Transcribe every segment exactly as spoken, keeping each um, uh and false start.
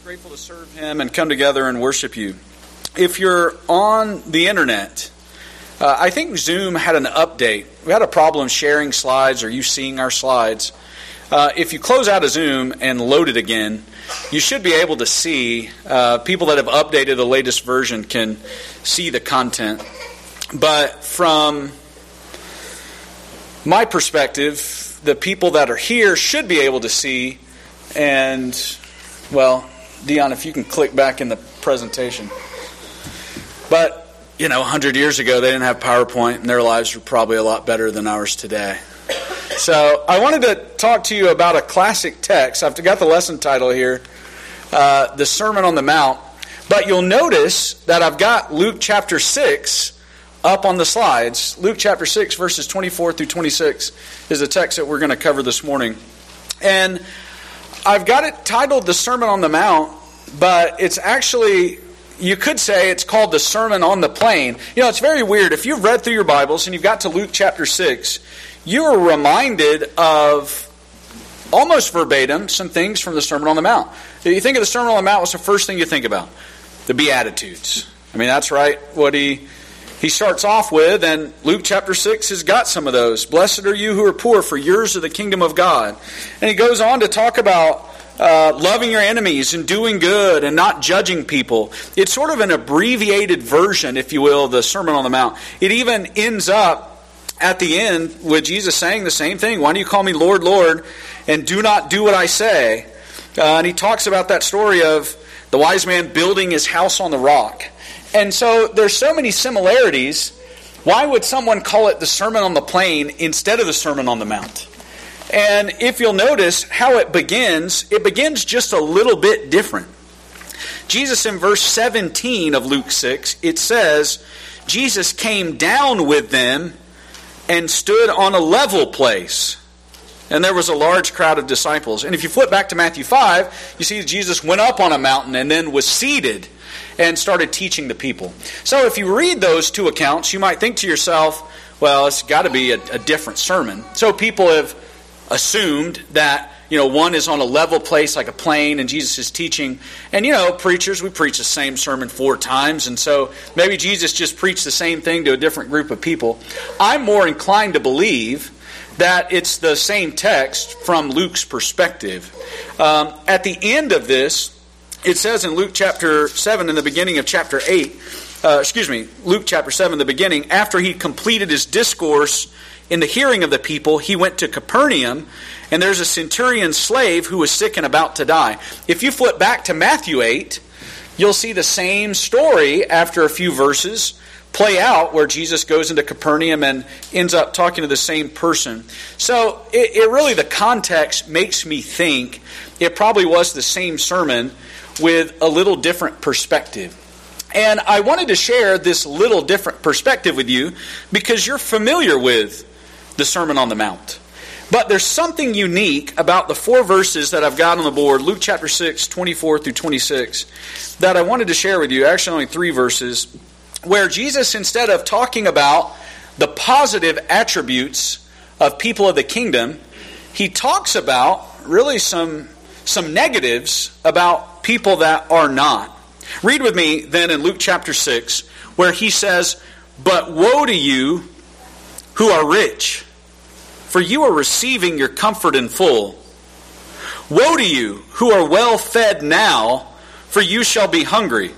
Grateful to serve Him and come together and worship you. If you're on the internet, uh, I think Zoom had an update. We had a problem sharing slides or you seeing our slides. Uh, if you close out of Zoom and load it again, you should be able to see, uh, people that have updated the latest version can see the content. But from my perspective, the people that are here should be able to see. And, well, Dion, if you can click back in the presentation. But, you know, a hundred years ago, they didn't have PowerPoint, and their lives were probably a lot better than ours today. So I wanted to talk to you about a classic text. I've got the lesson title here, uh, the Sermon on the Mount. But you'll notice that I've got Luke chapter six up on the slides. Luke chapter six, verses twenty-four through twenty-six is the text that we're going to cover this morning. And I've got it titled the Sermon on the Mount, but it's actually, you could say it's called the Sermon on the Plain. You know, it's very weird. If you've read through your Bibles and you've got to Luke chapter six, you are reminded of almost verbatim some things from the Sermon on the Mount. If you think of the Sermon on the Mount, what's the first thing you think about? The Beatitudes. I mean, that's right, what he he starts off with, and Luke chapter six has got some of those. Blessed are you who are poor, for yours is the kingdom of God. And he goes on to talk about uh, loving your enemies and doing good and not judging people. It's sort of an abbreviated version, if you will, of the Sermon on the Mount. It even ends up at the end with Jesus saying the same thing. Why do you call me Lord, Lord, and do not do what I say? Uh, and he talks about that story of the wise man building his house on the rock. And so there's so many similarities. Why would someone call it the Sermon on the Plain instead of the Sermon on the Mount? And if you'll notice how it begins, it begins just a little bit different. Jesus in verse seventeen of Luke six, it says, Jesus came down with them and stood on a level place. And there was a large crowd of disciples. And if you flip back to Matthew five, you see Jesus went up on a mountain and then was seated and started teaching the people. So if you read those two accounts, you might think to yourself, well, it's got to be a, a different sermon. So people have assumed that, you know, one is on a level place like a plain and Jesus is teaching. And, you know, preachers, we preach the same sermon four times. And so maybe Jesus just preached the same thing to a different group of people. I'm more inclined to believe that it's the same text from Luke's perspective. Um, at the end of this, it says in Luke chapter seven, in the beginning of chapter eight, uh, excuse me, Luke chapter seven, the beginning, after he completed his discourse in the hearing of the people, he went to Capernaum, and there's a centurion's slave who was sick and about to die. If you flip back to Matthew eight, you'll see the same story after a few verses play out where Jesus goes into Capernaum and ends up talking to the same person. So it, it really, the context makes me think it probably was the same sermon with a little different perspective. And I wanted to share this little different perspective with you because you're familiar with the Sermon on the Mount. But there's something unique about the four verses that I've got on the board, Luke chapter six, twenty-four through twenty-six, that I wanted to share with you. Actually, only three verses, where Jesus, instead of talking about the positive attributes of people of the kingdom, he talks about really some, some negatives about people that are not. Read with me then in Luke chapter six, where he says, "But woe to you who are rich, for you are receiving your comfort in full. Woe to you who are well fed now, for you shall be hungry.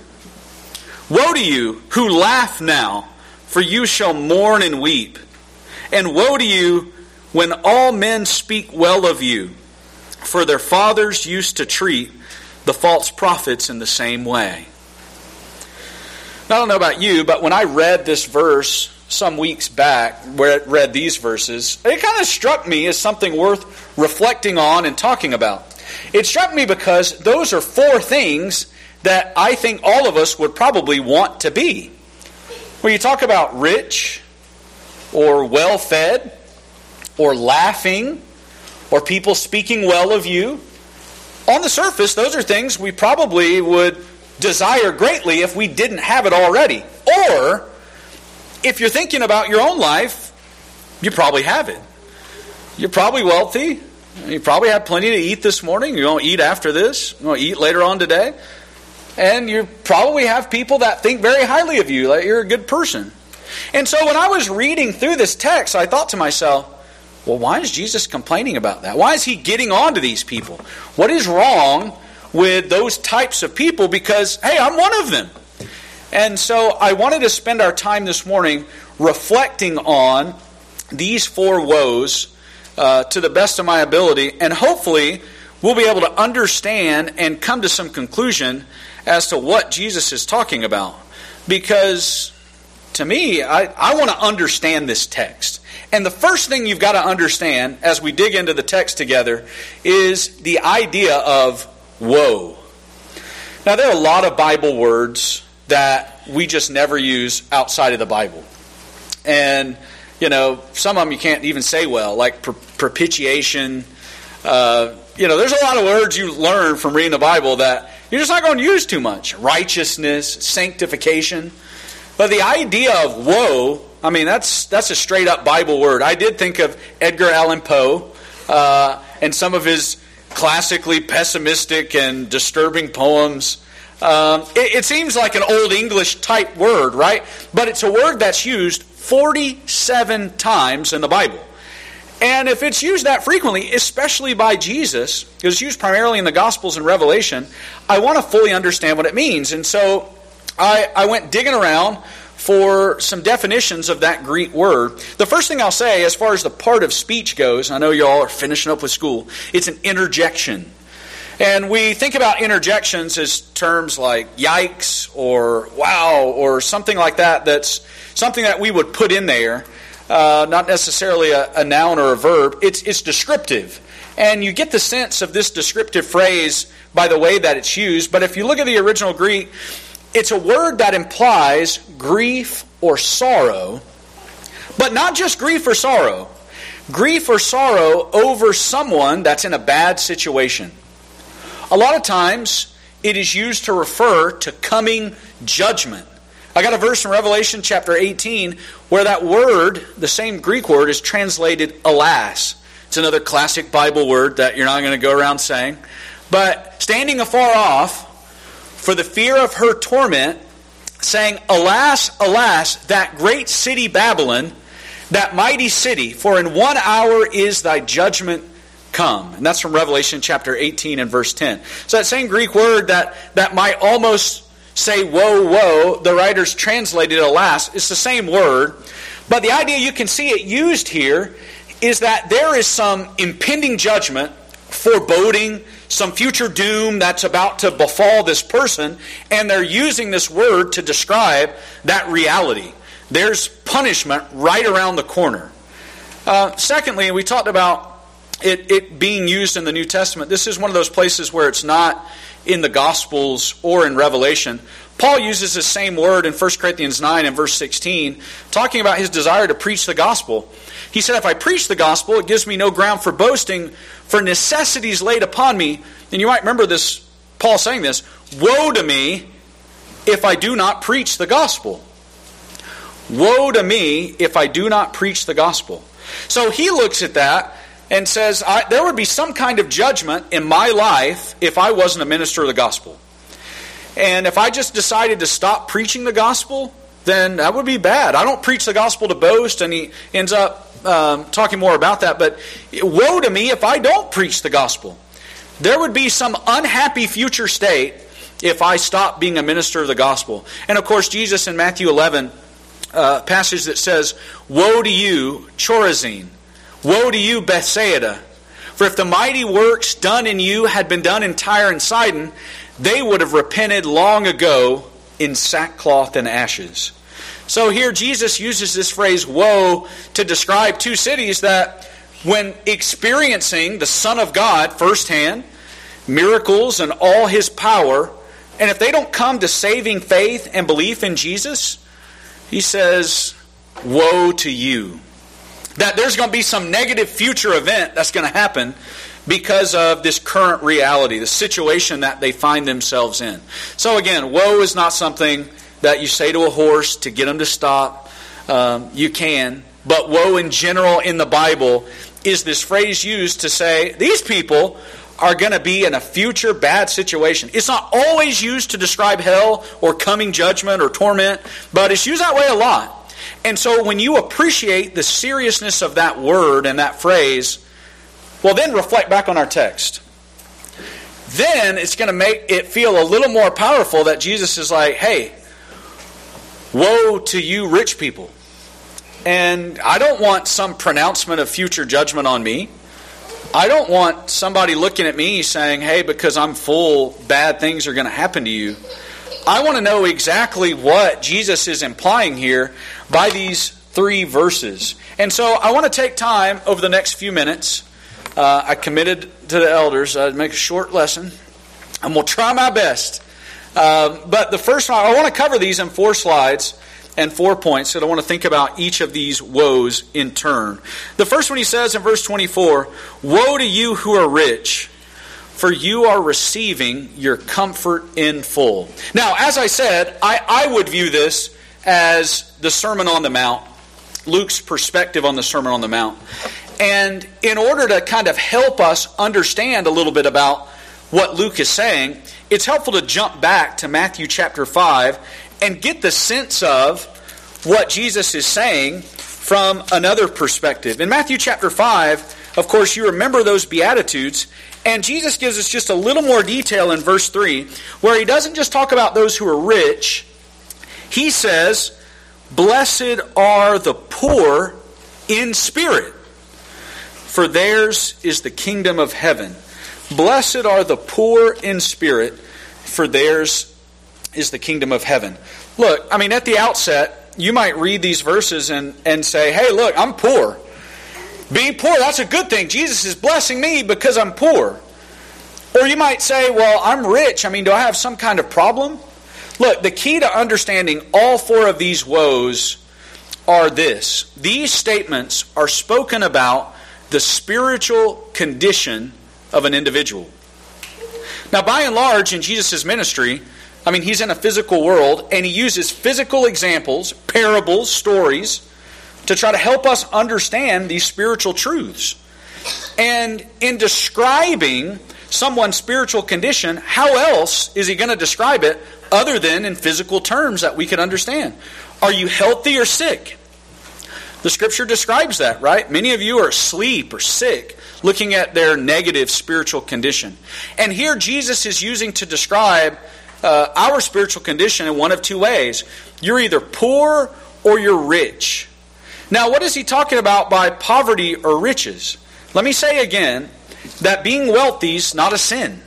Woe to you who laugh now, for you shall mourn and weep. And woe to you when all men speak well of you, for their fathers used to treat the false prophets in the same way." Now, I don't know about you, but when I read this verse some weeks back, where I read these verses, it kind of struck me as something worth reflecting on and talking about. It struck me because those are four things that I think all of us would probably want to be. When you talk about rich, or well-fed, or laughing, or people speaking well of you, on the surface, those are things we probably would desire greatly if we didn't have it already. Or, if you're thinking about your own life, you probably have it. You're probably wealthy, You probably had plenty to eat this morning. You're going to eat after this. You're going to eat later on today. And you probably have people that think very highly of you, that you're a good person. And so when I was reading through this text, I thought to myself, well, why is Jesus complaining about that? Why is he getting on to these people? What is wrong with those types of people? Because, hey, I'm one of them. And so I wanted to spend our time this morning reflecting on these four woes uh, to the best of my ability. And hopefully we'll be able to understand and come to some conclusion as to what Jesus is talking about. Because to me, I, I want to understand this text. And the first thing you've got to understand as we dig into the text together is the idea of woe. Now, there are a lot of Bible words that we just never use outside of the Bible. And, you know, some of them you can't even say well, like per- propitiation. Uh, you know, there's a lot of words you learn from reading the Bible that you're just not going to use too much. Righteousness, sanctification. But the idea of woe, I mean, that's that's a straight-up Bible word. I did think of Edgar Allan Poe uh, and some of his classically pessimistic and disturbing poems. Um, it, it seems like an Old English type word, right? But it's a word that's used forty-seven times in the Bible. And if it's used that frequently, especially by Jesus, because it's used primarily in the Gospels and Revelation, I want to fully understand what it means. And so I, I went digging around for some definitions of that Greek word. The first thing I'll say, as far as the part of speech goes, I know you all are finishing up with school, it's an interjection. And we think about interjections as terms like yikes or wow or something like that. That's something that we would put in there, uh, not necessarily a, a noun or a verb. It's, it's descriptive. And you get the sense of this descriptive phrase by the way that it's used. But if you look at the original Greek, it's a word that implies grief or sorrow, but not just grief or sorrow. Grief or sorrow over someone that's in a bad situation. A lot of times, it is used to refer to coming judgment. I got a verse in Revelation chapter eighteen where that word, the same Greek word, is translated alas. It's another classic Bible word that you're not going to go around saying. But standing afar off, for the fear of her torment, saying, alas, alas, that great city Babylon, that mighty city, for in one hour is thy judgment come. And that's from Revelation chapter eighteen and verse ten. So that same Greek word that, that might almost say woe, woe, the writers translated alas, it's the same word. But the idea you can see it used here is that there is some impending judgment, foreboding, some future doom that's about to befall this person, and they're using this word to describe that reality. There's punishment right around the corner. Uh, secondly, we talked about it, it being used in the New Testament. This is one of those places where it's not in the Gospels or in Revelation. Paul uses the same word in First Corinthians nine and verse sixteen, talking about his desire to preach the gospel. He said, if I preach the gospel, it gives me no ground for boasting, for necessities laid upon me. And you might remember this, Paul saying this, woe to me if I do not preach the gospel. Woe to me if I do not preach the gospel. So he looks at that and says, I, there would be some kind of judgment in my life if I wasn't a minister of the gospel. And if I just decided to stop preaching the gospel, then that would be bad. I don't preach the gospel to boast, and he ends up um, talking more about that. But woe to me if I don't preach the gospel. There would be some unhappy future state if I stopped being a minister of the gospel. And of course, Jesus in Matthew eleven, uh, passage that says, woe to you, Chorazin! Woe to you, Bethsaida! For if the mighty works done in you had been done in Tyre and Sidon, they would have repented long ago in sackcloth and ashes. So here Jesus uses this phrase, woe, to describe two cities that when experiencing the Son of God firsthand, miracles and all His power, and if they don't come to saving faith and belief in Jesus, He says, woe to you. That there's going to be some negative future event that's going to happen because of this current reality, the situation that they find themselves in. So again, woe is not something that you say to a horse to get him to stop. Um, you can. But woe in general in the Bible is this phrase used to say these people are going to be in a future bad situation. It's not always used to describe hell or coming judgment or torment, but it's used that way a lot. And so when you appreciate the seriousness of that word and that phrase, well, then reflect back on our text. Then it's going to make it feel a little more powerful that Jesus is like, hey, woe to you rich people. And I don't want some pronouncement of future judgment on me. I don't want somebody looking at me saying, hey, because I'm full, bad things are going to happen to you. I want to know exactly what Jesus is implying here by these three verses. And so I want to take time over the next few minutes. Uh, I committed to the elders I'd make a short lesson. I'm going to try my best. Uh, but the first one, I want to cover these in four slides and four points, and I want to think about each of these woes in turn. The first one he says in verse twenty-four, woe to you who are rich, for you are receiving your comfort in full. Now, as I said, I, I would view this as the Sermon on the Mount, Luke's perspective on the Sermon on the Mount. And in order to kind of help us understand a little bit about what Luke is saying, it's helpful to jump back to Matthew chapter five and get the sense of what Jesus is saying from another perspective. In Matthew chapter five, of course, you remember those Beatitudes, and Jesus gives us just a little more detail in verse three, where he doesn't just talk about those who are rich. He says, blessed are the poor in spirit, for theirs is the kingdom of heaven. Blessed are the poor in spirit, for theirs is the kingdom of heaven. Look, I mean, at the outset, you might read these verses and, and say, hey, look, I'm poor. Being poor, that's a good thing. Jesus is blessing me because I'm poor. Or you might say, well, I'm rich. I mean, do I have some kind of problem? Look, the key to understanding all four of these woes are this. These statements are spoken about the spiritual condition of an individual. Now, by and large, in Jesus' ministry, I mean, he's in a physical world, and he uses physical examples, parables, stories, to try to help us understand these spiritual truths. And in describing someone's spiritual condition, how else is he going to describe it other than in physical terms that we can understand? Are you healthy or sick? The Scripture describes that, right? Many of you are asleep or sick, looking at their negative spiritual condition. And here Jesus is using to describe uh, our spiritual condition in one of two ways. You're either poor or you're rich. Now, what is he talking about by poverty or riches? Let me say again that being wealthy is not a sin.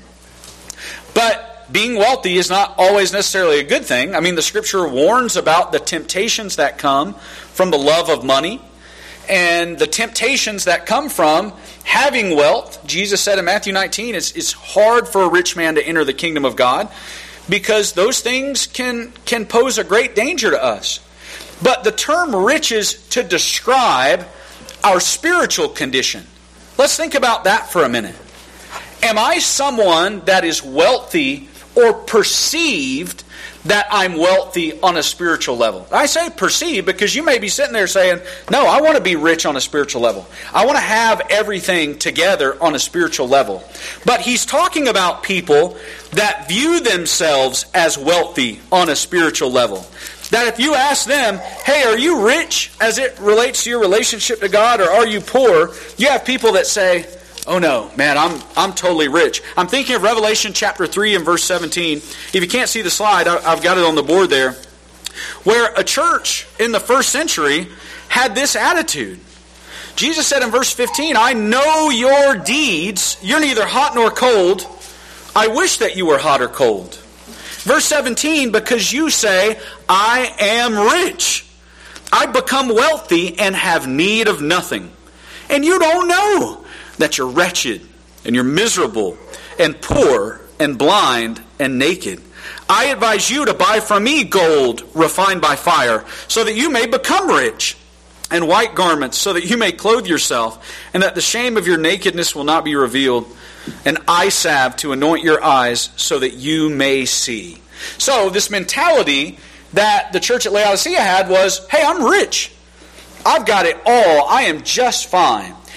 But being wealthy is not always necessarily a good thing. I mean, the Scripture warns about the temptations that come from the love of money and the temptations that come from having wealth. Jesus said in Matthew nineteen, it's, it's hard for a rich man to enter the kingdom of God because those things can, can pose a great danger to us. But the term riches to describe our spiritual condition. Let's think about that for a minute. Am I someone that is wealthy or perceived that I'm wealthy on a spiritual level? I say perceived because you may be sitting there saying, no, I want to be rich on a spiritual level. I want to have everything together on a spiritual level. But he's talking about people that view themselves as wealthy on a spiritual level. That if you ask them, hey, are you rich as it relates to your relationship to God, or are you poor? You have people that say, oh no, man, I'm I'm totally rich. I'm thinking of Revelation chapter three and verse seventeen. If you can't see the slide, I've got it on the board there. Where a church in the first century had this attitude. Jesus said in verse fifteen, I know your deeds. You're neither hot nor cold. I wish that you were hot or cold. Verse seventeen, because you say, I am rich. I become wealthy and have need of nothing. And you don't know that you're wretched and you're miserable and poor and blind and naked. I advise you to buy from me gold refined by fire, so that you may become rich, and white garments, so that you may clothe yourself, and that the shame of your nakedness will not be revealed, and eye salve to anoint your eyes, so that you may see. So this mentality that the church at Laodicea had was, hey, I'm rich. I've got it all. I am just fine.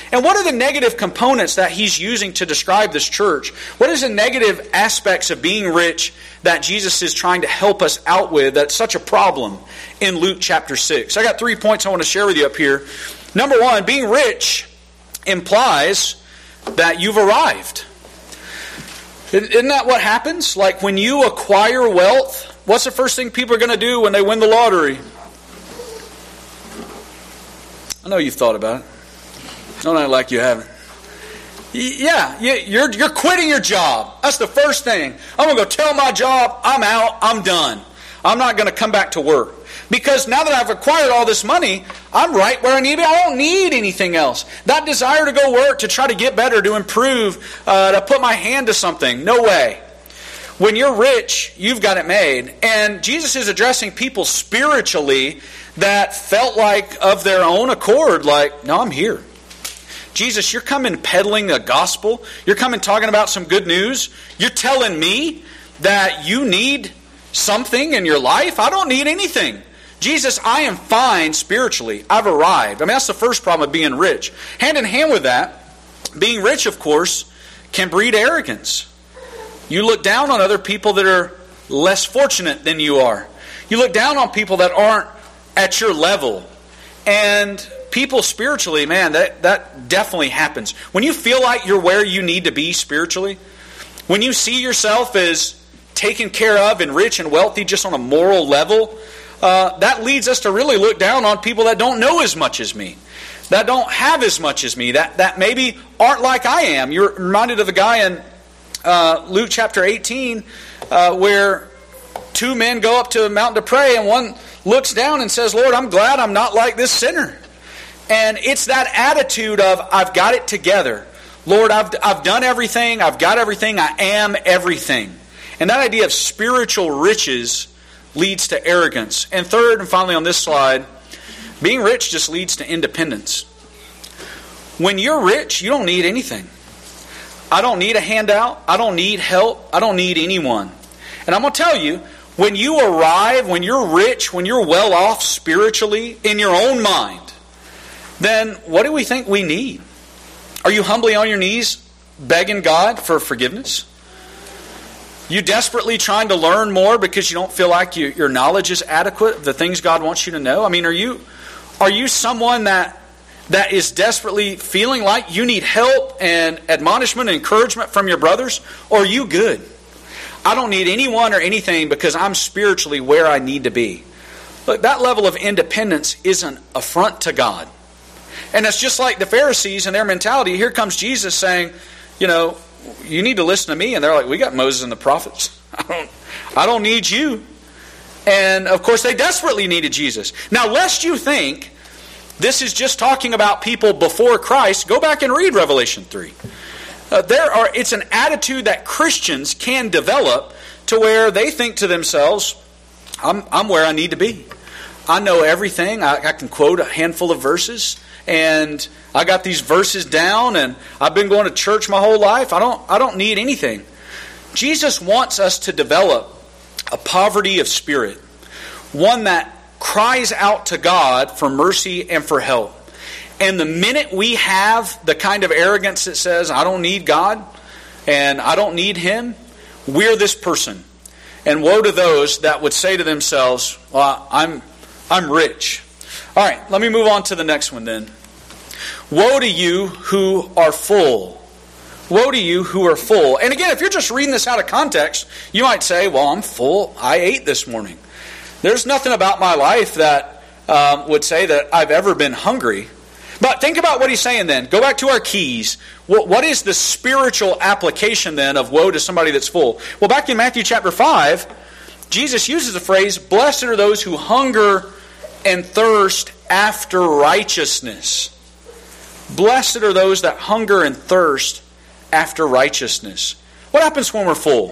And what are the negative components that he's using to describe this church? What is the negative aspects of being rich that Jesus is trying to help us out with that's such a problem in Luke chapter six? I got three points I want to share with you up here. Number one, being rich implies that you've arrived. Isn't that what happens? Like when you acquire wealth, what's the first thing people are going to do when they win the lottery? I know you've thought about it. Don't act like you haven't. Yeah, you're you're quitting your job. That's the first thing. I'm going to go tell my job, I'm out, I'm done. I'm not going to come back to work. Because now that I've acquired all this money, I'm right where I need to be. I don't need anything else. That desire to go work, to try to get better, to improve, uh, to put my hand to something, no way. When you're rich, you've got it made. And Jesus is addressing people spiritually that felt like of their own accord, like, no, I'm here. Jesus, you're coming peddling the gospel. You're coming talking about some good news. You're telling me that you need something in your life? I don't need anything. Jesus, I am fine spiritually. I've arrived. I mean, that's the first problem of being rich. Hand in hand with that, being rich, of course, can breed arrogance. You look down on other people that are less fortunate than you are. You look down on people that aren't at your level. And people spiritually, man, that, that definitely happens. When you feel like you're where you need to be spiritually, when you see yourself as taken care of and rich and wealthy just on a moral level, uh, that leads us to really look down on people that don't know as much as me, that don't have as much as me, that, that maybe aren't like I am. You're reminded of the guy in uh, Luke chapter eighteen uh, where two men go up to a mountain to pray, and one looks down and says, Lord, I'm glad I'm not like this sinner. And it's that attitude of, I've got it together. Lord, I've, I've done everything. I've got everything. I am everything. And that idea of spiritual riches leads to arrogance. And third, and finally on this slide, being rich just leads to independence. When you're rich, you don't need anything. I don't need a handout. I don't need help. I don't need anyone. And I'm going to tell you, when you arrive, when you're rich, when you're well off spiritually in your own mind, then what do we think we need? Are you humbly on your knees begging God for forgiveness? You desperately trying to learn more because you don't feel like you, your knowledge is adequate, the things God wants you to know? I mean, are you are you someone that that is desperately feeling like you need help and admonishment and encouragement from your brothers? Or are you good? I don't need anyone or anything because I'm spiritually where I need to be. Look, that level of independence is an affront to God. And it's just like the Pharisees and their mentality. Here comes Jesus saying, you know, you need to listen to me. And they're like, we got Moses and the prophets. I don't, I don't need you. And of course they desperately needed Jesus. Now, lest you think this is just talking about people before Christ, go back and read Revelation three. Uh, there are. It's an attitude that Christians can develop to where they think to themselves, I'm, I'm where I need to be. I know everything. I, I can quote a handful of verses. And I got these verses down, and I've been going to church my whole life. I don't I don't need anything. Jesus wants us to develop a poverty of spirit, one that cries out to God for mercy and for help. And the minute we have the kind of arrogance that says, I don't need God, and I don't need Him, we're this person. And woe to those that would say to themselves, well, I'm I'm rich. All right, let me move on to the next one then. Woe to you who are full. Woe to you who are full. And again, if you're just reading this out of context, you might say, well, I'm full. I ate this morning. There's nothing about my life that um, would say that I've ever been hungry. But think about what he's saying then. Go back to our keys. What, what is the spiritual application then of woe to somebody that's full? Well, back in Matthew chapter five, Jesus uses the phrase, blessed are those who hunger and thirst after righteousness. Blessed are those that hunger and thirst after righteousness. What happens when we're full?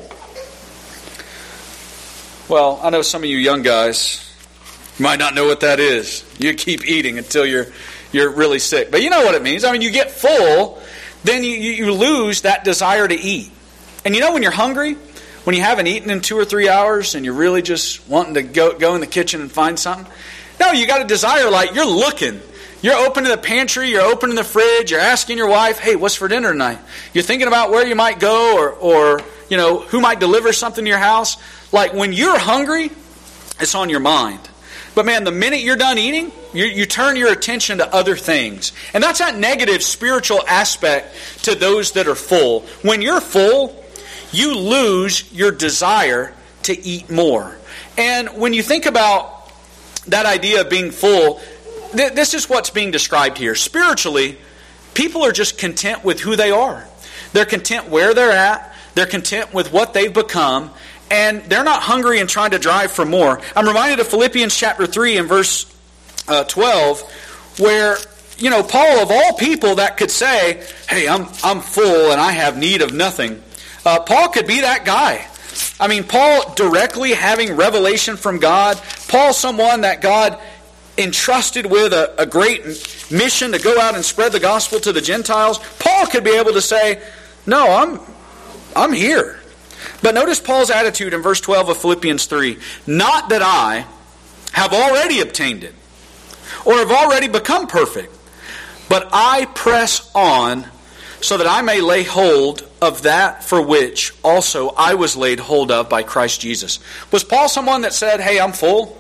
Well, I know some of you young guys might not know what that is. You keep eating until you're you're really sick. But you know what it means. I mean, you get full, then you, you lose that desire to eat. And you know when you're hungry, when you haven't eaten in two or three hours and you're really just wanting to go, go in the kitchen and find something? No, you got a desire like you're looking. You're opening the pantry, you're opening the fridge, you're asking your wife, hey, what's for dinner tonight? You're thinking about where you might go or, or you know, who might deliver something to your house. Like when you're hungry, it's on your mind. But man, the minute you're done eating, you, you turn your attention to other things. And that's that negative spiritual aspect to those that are full. When you're full, you lose your desire to eat more. And when you think about that idea of being full, th- this is what's being described here. Spiritually, people are just content with who they are. They're content where they're at. They're content with what they've become. And they're not hungry and trying to drive for more. I'm reminded of Philippians chapter three and verse uh, twelve, where, you know, Paul, of all people that could say, hey, I'm I'm full and I have need of nothing. Uh, Paul could be that guy. I mean, Paul directly having revelation from God. Paul, someone that God entrusted with a, a great mission to go out and spread the gospel to the Gentiles. Paul could be able to say, no, I'm I'm here. But notice Paul's attitude in verse twelve of Philippians three. Not that I have already obtained it, or have already become perfect, but I press on so that I may lay hold of that for which also I was laid hold of by Christ Jesus. Was Paul someone that said, hey, I'm full?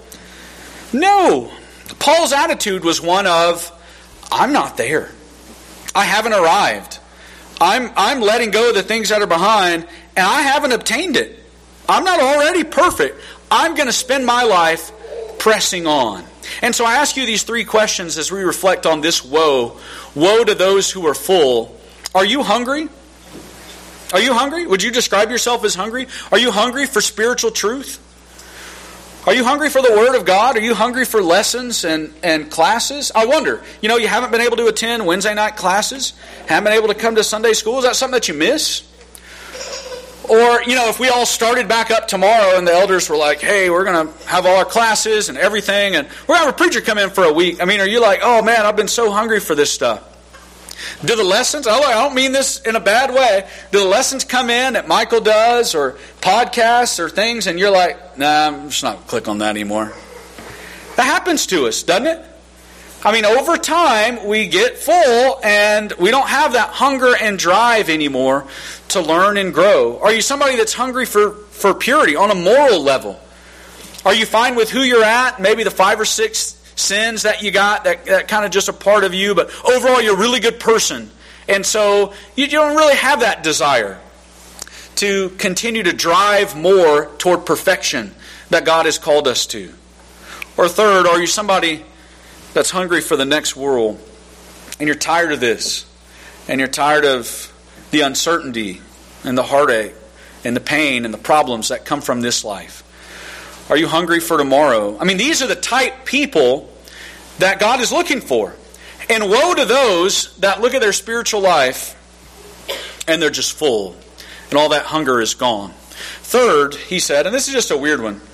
No. Paul's attitude was one of, I'm not there. I haven't arrived. I'm, I'm letting go of the things that are behind, and I haven't obtained it. I'm not already perfect. I'm going to spend my life pressing on. And so I ask you these three questions as we reflect on this woe. Woe to those who are full. Are you hungry? Are you hungry? Would you describe yourself as hungry? Are you hungry for spiritual truth? Are you hungry for the Word of God? Are you hungry for lessons and, and classes? I wonder, you know, you haven't been able to attend Wednesday night classes, haven't been able to come to Sunday school. Is that something that you miss? Or, you know, if we all started back up tomorrow and the elders were like, hey, we're going to have all our classes and everything, and we're going to have a preacher come in for a week. I mean, are you like, oh man, I've been so hungry for this stuff? Do the lessons, I don't mean this in a bad way, do the lessons come in that Michael does or podcasts or things and you're like, nah, I'm just not going to click on that anymore? That happens to us, doesn't it? I mean, over time, we get full and we don't have that hunger and drive anymore to learn and grow. Are you somebody that's hungry for, for purity on a moral level? Are you fine with who you're at? Maybe the five or six sins that you got, that, that kind of just a part of you, but overall you're a really good person. And so you don't really have that desire to continue to drive more toward perfection that God has called us to. Or third, are you somebody that's hungry for the next world and you're tired of this and you're tired of the uncertainty and the heartache and the pain and the problems that come from this life? Are you hungry for tomorrow? I mean, these are the type people that God is looking for. And woe to those that look at their spiritual life and they're just full and all that hunger is gone. Third, he said, and this is just a weird one,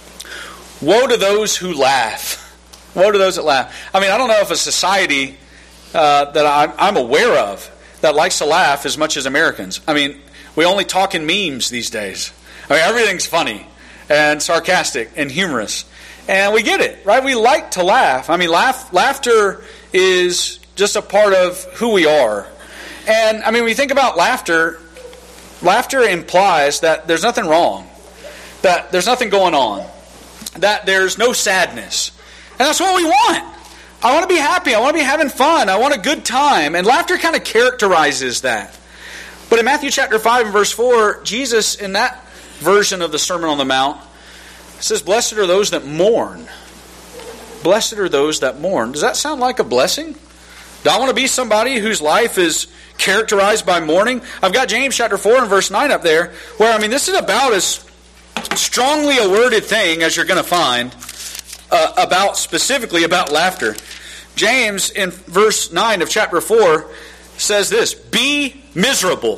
woe to those who laugh. Woe to those that laugh. I mean, I don't know if a society uh, that I'm, I'm aware of that likes to laugh as much as Americans. I mean, we only talk in memes these days. I mean, everything's funny and sarcastic and humorous. And we get it, right? We like to laugh. I mean, laugh, laughter is just a part of who we are. And, I mean, when you think about laughter, laughter implies that there's nothing wrong, that there's nothing going on, that there's no sadness. And that's what we want. I want to be happy. I want to be having fun. I want a good time. And laughter kind of characterizes that. But in Matthew chapter five and verse four, Jesus, in that version of the Sermon on the Mount, says, blessed are those that mourn. Blessed are those that mourn. Does that sound like a blessing? Do I want to be somebody whose life is characterized by mourning? I've got James chapter four and verse nine up there, where, I mean, this is about as strongly a worded thing as you're going to find uh, about, specifically about laughter. James, in verse nine of chapter four, says this, be miserable.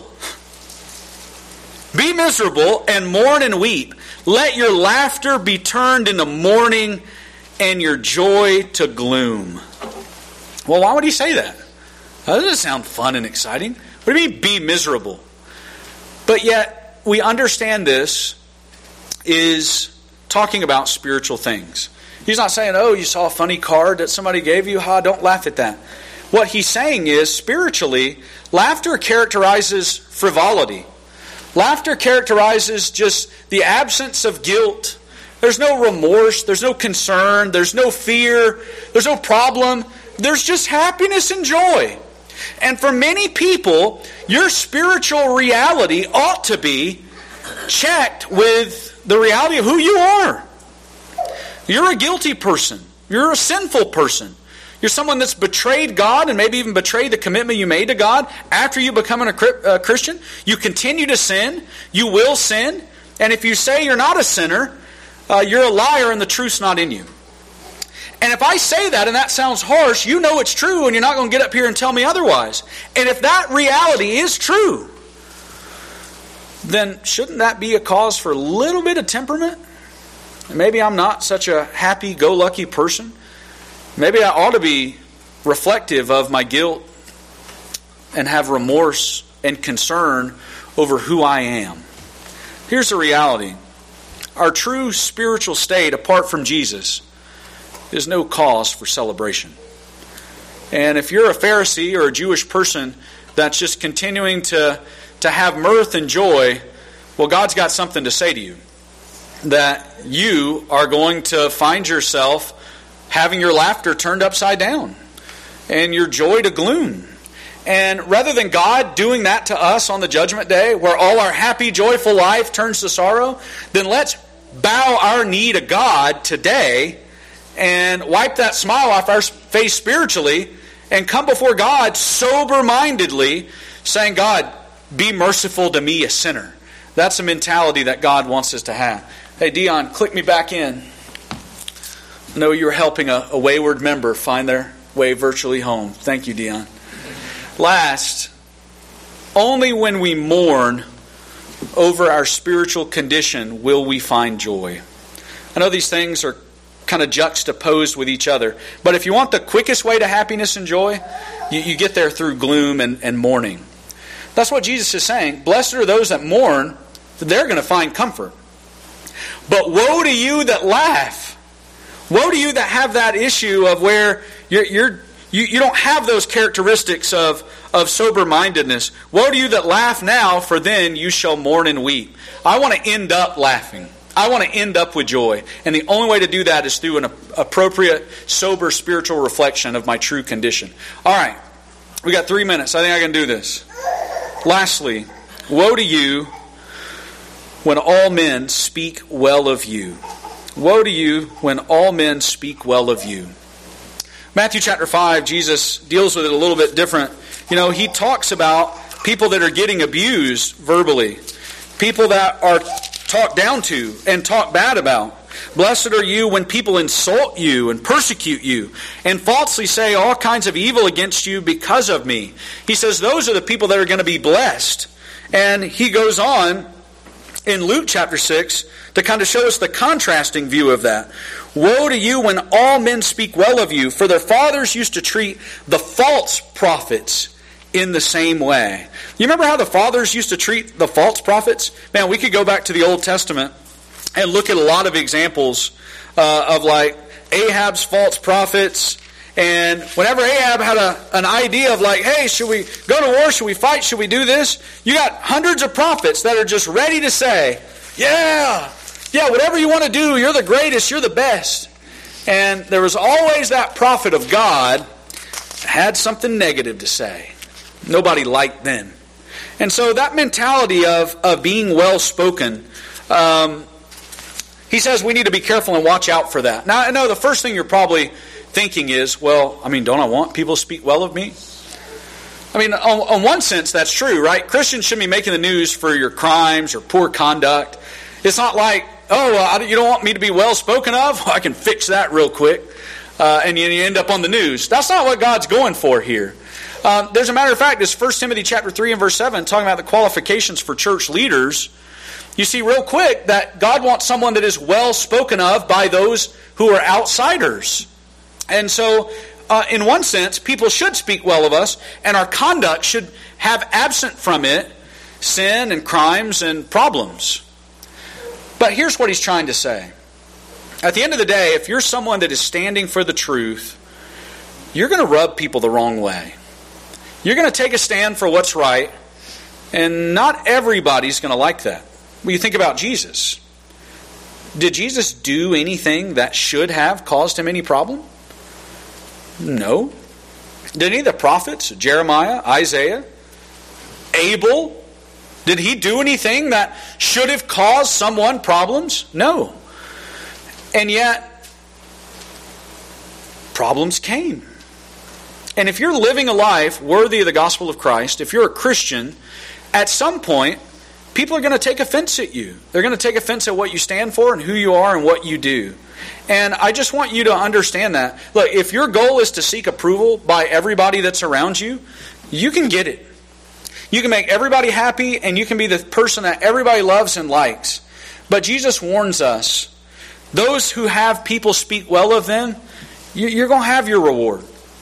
Be miserable and mourn and weep. Let your laughter be turned into mourning and your joy to gloom. Well, why would he say that? That doesn't sound fun and exciting. What do you mean, be miserable? But yet, we understand this is talking about spiritual things. He's not saying, oh, you saw a funny card that somebody gave you. Ha, don't laugh at that. What he's saying is, spiritually, laughter characterizes frivolity. Laughter characterizes just the absence of guilt. There's no remorse. There's no concern. There's no fear. There's no problem. There's just happiness and joy. And for many people, your spiritual reality ought to be checked with the reality of who you are. You're a guilty person. You're a sinful person. You're someone that's betrayed God and maybe even betrayed the commitment you made to God after you become a Christian. You continue to sin. You will sin. And if you say you're not a sinner, uh, you're a liar and the truth's not in you. And if I say that and that sounds harsh, you know it's true and you're not going to get up here and tell me otherwise. And if that reality is true, then shouldn't that be a cause for a little bit of temperament? Maybe I'm not such a happy-go-lucky person. Maybe I ought to be reflective of my guilt and have remorse and concern over who I am. Here's the reality. Our true spiritual state, apart from Jesus, is no cause for celebration. And if you're a Pharisee or a Jewish person that's just continuing to, to have mirth and joy, well, God's got something to say to you. That you are going to find yourself having your laughter turned upside down and your joy to gloom. And rather than God doing that to us on the judgment day, where all our happy, joyful life turns to sorrow, then let's bow our knee to God today and wipe that smile off our face spiritually and come before God sober-mindedly saying, God, be merciful to me, a sinner. That's a mentality that God wants us to have. Hey, Dion, click me back in. I know you're helping a, a wayward member find their way virtually home. Thank you, Dion. Last, only when we mourn over our spiritual condition will we find joy. I know these things are kind of juxtaposed with each other, but if you want the quickest way to happiness and joy, you, you get there through gloom and, and mourning. That's what Jesus is saying. Blessed are those that mourn, for they're going to find comfort. But woe to you that laugh. Woe to you that have that issue of where you're, you're, you, you don't have those characteristics of, of sober-mindedness. Woe to you that laugh now, for then you shall mourn and weep. I want to end up laughing. I want to end up with joy. And the only way to do that is through an appropriate, sober spiritual reflection of my true condition. All right. We got three minutes. I think I can do this. Lastly, woe to you when all men speak well of you. Woe to you when all men speak well of you. Matthew chapter five, Jesus deals with it a little bit different. You know, he talks about people that are getting abused verbally. People that are talked down to and talked bad about. Blessed are you when people insult you and persecute you and falsely say all kinds of evil against you because of me. He says those are the people that are going to be blessed. And he goes on in Luke chapter six to kind of show us the contrasting view of that. Woe to you when all men speak well of you, for their fathers used to treat the false prophets in the same way. You remember how the fathers used to treat the false prophets? Man, we could go back to the Old Testament and look at a lot of examples uh, of like Ahab's false prophets. And whenever Ahab had a, an idea of like, hey, should we go to war? Should we fight? Should we do this? You got hundreds of prophets that are just ready to say, yeah, yeah, whatever you want to do, you're the greatest, you're the best. And there was always that prophet of God that had something negative to say. Nobody liked them. And so that mentality of, of being well-spoken, um, he says we need to be careful and watch out for that. Now, I know the first thing you're probably thinking is, well, I mean, don't I want people to speak well of me? I mean, on, on one sense, that's true, right? Christians shouldn't be making the news for your crimes or poor conduct. It's not like, oh, uh, you don't want me to be well spoken of? Well, I can fix that real quick. Uh, and you, you end up on the news. That's not what God's going for here. Um, there's a matter of fact, it's First Timothy chapter three and verse seven, talking about the qualifications for church leaders. You see real quick that God wants someone that is well spoken of by those who are outsiders. And so, uh, in one sense, people should speak well of us, and our conduct should have absent from it sin and crimes and problems. But here's what he's trying to say. At the end of the day, if you're someone that is standing for the truth, you're going to rub people the wrong way. You're going to take a stand for what's right, and not everybody's going to like that. When you think about Jesus, did Jesus do anything that should have caused him any problem? No. Did any of the prophets, Jeremiah, Isaiah, Abel, did he do anything that should have caused someone problems? No. And yet, problems came. And if you're living a life worthy of the gospel of Christ, if you're a Christian, at some point, people are going to take offense at you. They're going to take offense at what you stand for and who you are and what you do. And I just want you to understand that. Look, if your goal is to seek approval by everybody that's around you, you can get it. You can make everybody happy, and you can be the person that everybody loves and likes. But Jesus warns us, those who have people speak well of them, you're going to have your reward.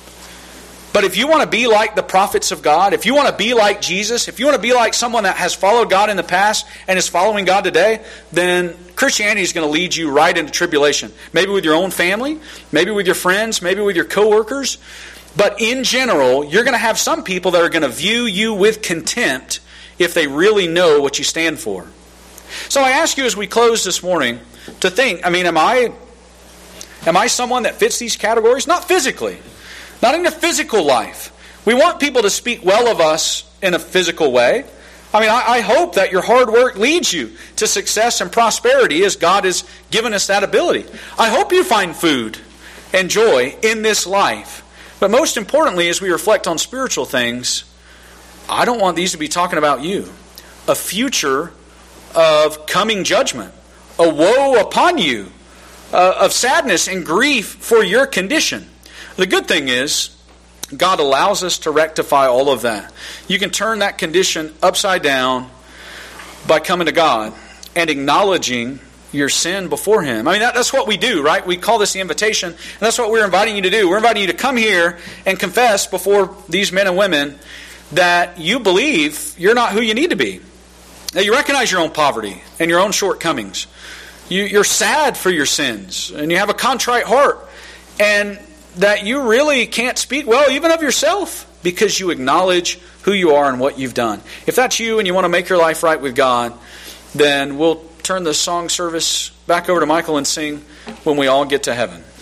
But if you want to be like the prophets of God, if you want to be like Jesus, if you want to be like someone that has followed God in the past and is following God today, then Christianity is going to lead you right into tribulation. Maybe with your own family, maybe with your friends, maybe with your coworkers. But in general, you're going to have some people that are going to view you with contempt if they really know what you stand for. So I ask you as we close this morning to think, I mean, am I, am I someone that fits these categories? Not physically. Not in the physical life. We want people to speak well of us in a physical way. I mean, I, I hope that your hard work leads you to success and prosperity as God has given us that ability. I hope you find food and joy in this life. But most importantly, as we reflect on spiritual things, I don't want these to be talking about you. A future of coming judgment. A woe upon you. Uh, of sadness and grief for your condition. The good thing is, God allows us to rectify all of that. You can turn that condition upside down by coming to God and acknowledging your sin before Him. I mean, that, that's what we do, right? We call this the invitation, and that's what we're inviting you to do. We're inviting you to come here and confess before these men and women that you believe you're not who you need to be. That you recognize your own poverty and your own shortcomings. You, you're sad for your sins, and you have a contrite heart. And that you really can't speak well even of yourself because you acknowledge who you are and what you've done. If that's you and you want to make your life right with God, then we'll turn the song service back over to Michael and sing When We All Get to Heaven.